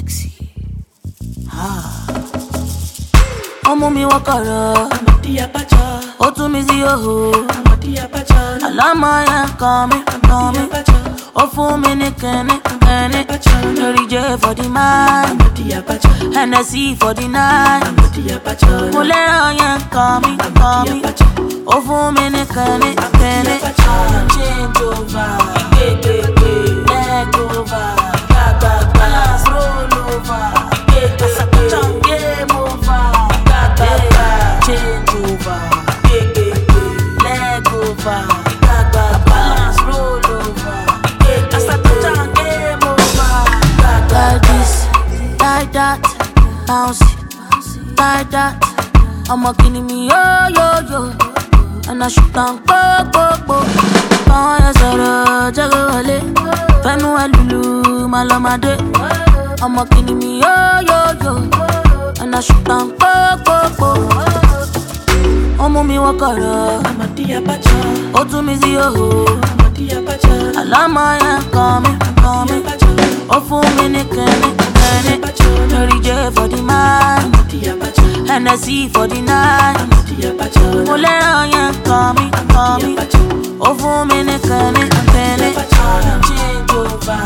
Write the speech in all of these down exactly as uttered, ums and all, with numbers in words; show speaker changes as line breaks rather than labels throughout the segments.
sexy. Ah. Omo mi wakara,
Amadi Abacha.
Otu mi ziyo,
Amadi Abacha.
Alama ya kami, kami. Ofu mi ni kene, kene. Jerry J for the man,
Amadi Abacha.
Hennessy for the night.
Amadi Abacha.
Mulera ya kami, kami. Ofu mi ni kene, kene. Change over, leg over, balance roll over, game over, change over, leg over, balance roll over, game over. Like this, like that, bounce it, like that. I'ma kill me yo yo yo, and I shoot down go go go. Kaya sara jago wale, fenu alulu malamade. I'ma kill me yo yo yo, and I shoot down go go go. Omo mi wakara,
Amadi Abacha.
Otu mi ziyo,
Amadi Abacha.
Alama ya kami, kami. Ofu mi ni kene, kene. Jerry J for the man,
Amadi Abacha.
Hennessy for the night.
Amadi Abacha.
Mulera ya kami, kami. Ofu mi ni kene, kene. Change over,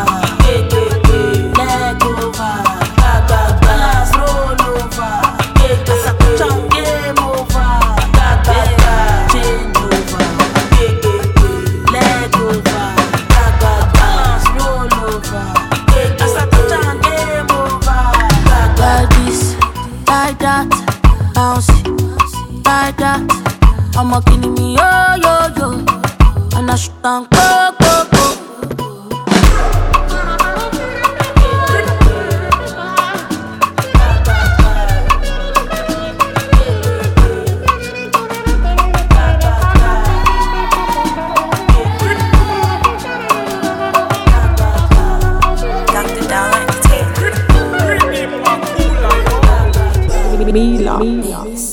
leg over, balance roll over, game over, change over, leg over, balance roll over, game over. Like this, like that, bounce it, like that. I'ma kill me yo yo yo, and I shoot down go go go.
Mila. Mila.